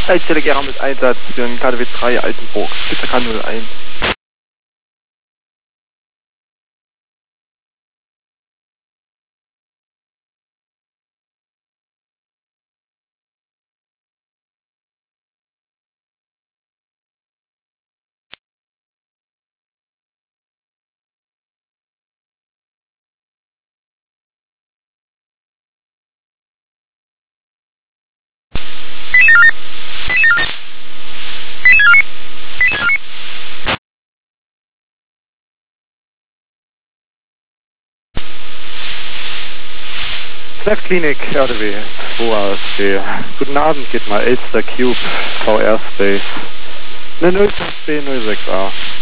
Telegram mit Einsatz für den KDW 3 Altenburg, Pizza 01. Klinik, RDW, 2 ASB. Guten Abend, geht mal Elster Cube, VR Space. 05B06A.